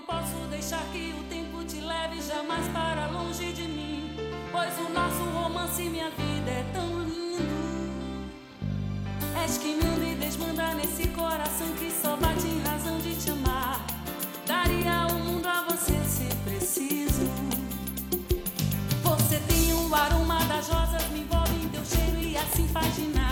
posso deixar que o tempo te leve jamais para longe de mim, pois o nosso romance e minha vida é tão lindo. És que manda e desmanda nesse coração que só bate em razão de te amar. Daria o mundo a você se preciso. Você tem o aroma das rosas, me envolve em teu cheiro e assim faz ginástica.